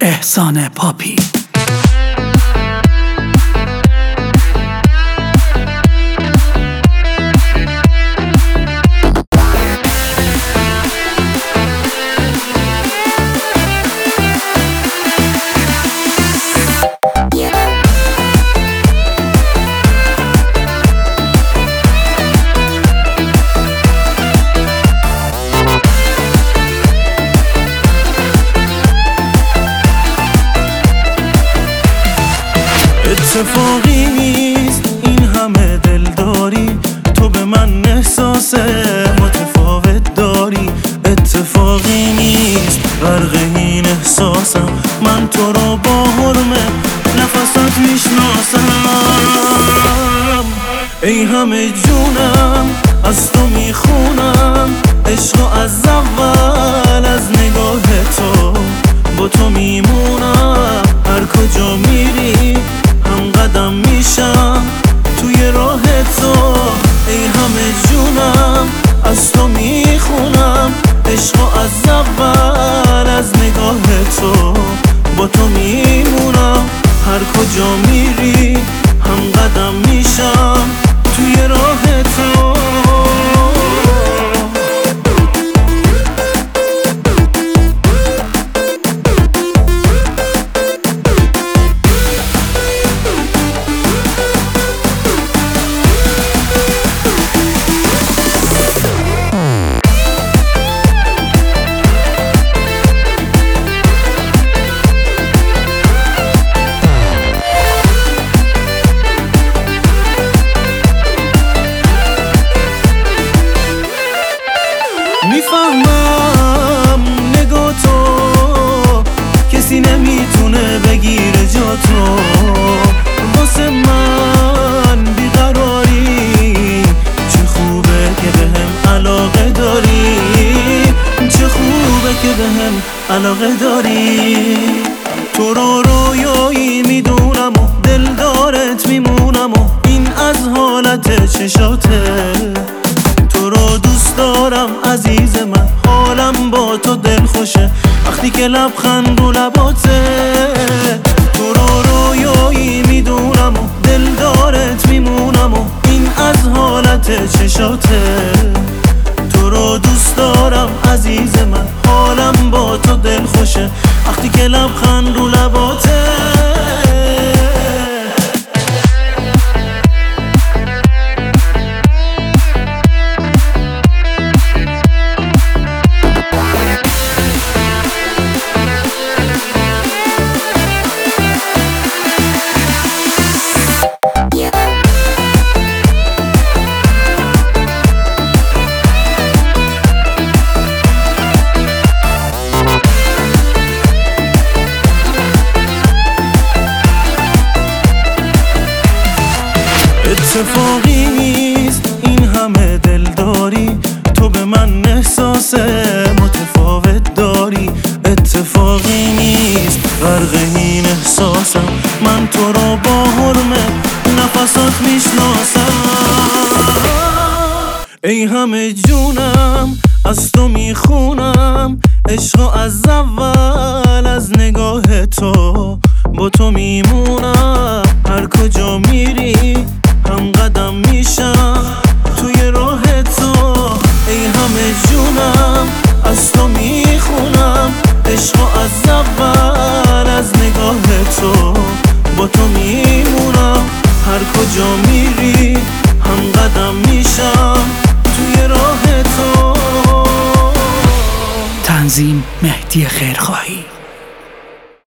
احسان پاپی. اتفاقی نیست این همه دلداری، تو به من احساس متفاوت داری. اتفاقی نیست غرق این احساسم، من تو رو با حرمه نفسات میشناسم. ای همه جونم از تو میخونم، عشقو از اول از نگاه تو با تو میمونم. هر کجا میری هم قدم میشم توی راه تو. ای همه جونم از تو میخونم، عشقو از اول از نگاه تو با تو میمونم. هر کجا میری هم قدم میشم توی راه تو. میفهمم نگاه تو کسی نمیتونه بگیره جا تو. واسه من بیقراری، چه خوبه که بهم علاقه داری. چه خوبه که بهم علاقه داری. تو رو رویایی میدونم و دلدارت میمونم و این از حالت چشاته. تو رو دوست دارم عزیز من، حالم با تو دل خوشه وقتی که لبخند رو لباته. تو رو رویایی میدونم و دلدارت میمونم و این از حالت چشاته. تو رو دوست دارم عزیز من، حالم با تو دل خوشه وقتی که لبخند رو لباته. اتفاقی نیست این همه دلداری، تو به من احساس متفاوت داری. اتفاقی نیست غرق این احساسم، من تو رو با حرمه نفسات میشناسم. ای همه جونم از تو میخونم، عشقو از اول از نگاه تو با تو میمونم. هر کجا میری هم قدم میشم توی راه تو. ای همه جونم از تو میخونم، عشقو از اول از نگاه تو با تو میمونم. هر کجا میری هم قدم میشم توی راه تو. تنظیم مهدی خیرخواهی.